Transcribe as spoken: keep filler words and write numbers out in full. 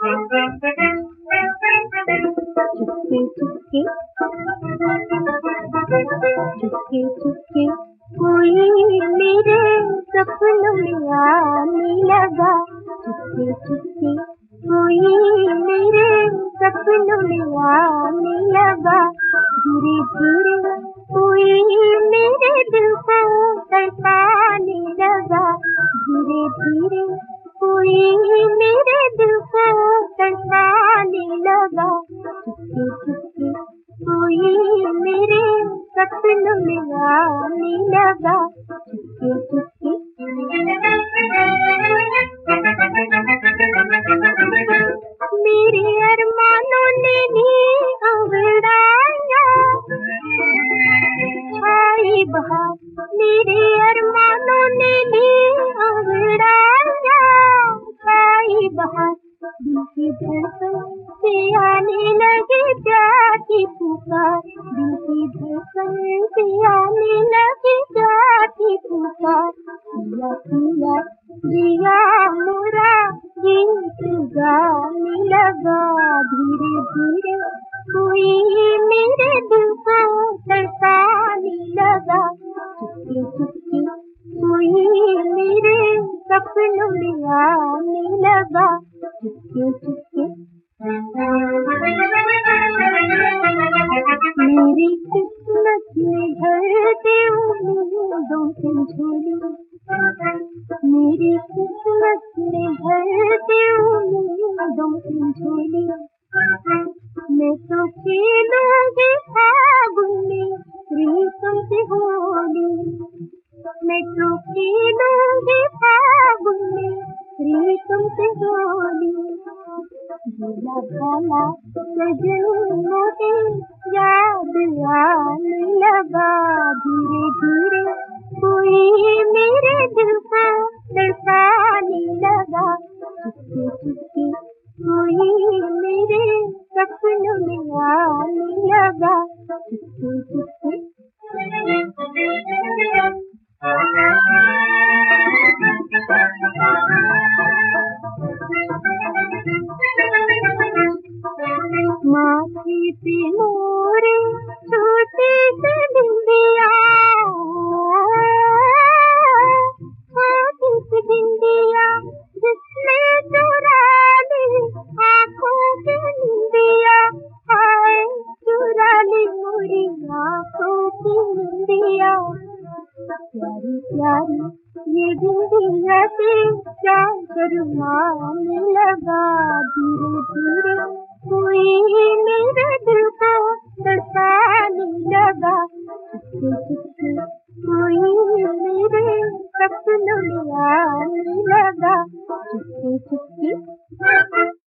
चुपके चुपके चुपके चुपके कोई मेरे सपनों में आने लगा। चुपके चुपके कोई मेरे सपनों में आने लगा। धीरे धीरे कोई मेरे दिल को तड़पाने लगा। धीरे धीरे कोई मेरे दिल को तड़पाने लगा। चुपके चुपके कोई मेरे सपनों में आने लगा। चुपके चुपके मेरे अरमानों ने भी अंगड़ाया। छाई बहार मेरे अरमानों ने भी अंगड़ाया। छाई बहार दिल की धड़कन से आने लगे प्यार की पुकार। दिल की धड़कन से आने लगे प्यार की पुकार। पिया पिया जिया मोरा गीत गाने लगा। धीरे धीरे कोई मेरे दिल को तड़पाने लगा। चुपके चुपके कोई मेरे सपनों में आने लगा। चुपके चुपके मेरी किस्मत में भरते उम्मीदों से झोली। मेरी किस्मत में भरते उम्मीदों से झोली। मैं तो खेलूंगी फागुन में प्रीतम से होली। मैं तो खेलूंगी फागुन में प्रीतम से होली। भोला भाला सजनों की याद आने लगा। धीरे धीरे कोई मेरे दिल को तड़पाने लगा। चुपके चुपके कोई मेरे सपनों में आने लगा। चुपके चुपके माथे पे मोरे छोटे से बिंदिया। छोटी सी बिंदिया जिसने चुरा ली आँखों की निंदिया। हाय चुरा ली मोरी आँखों की निंदिया। प्यारी प्यारी ये बिंदिया से क्या शर्माने लगा। धीरे धीरे कोई मेरे दिल को तड़पाने लगा। चुपके चुपके कोई मेरे सपनों में आने लगा। चुपके चुपके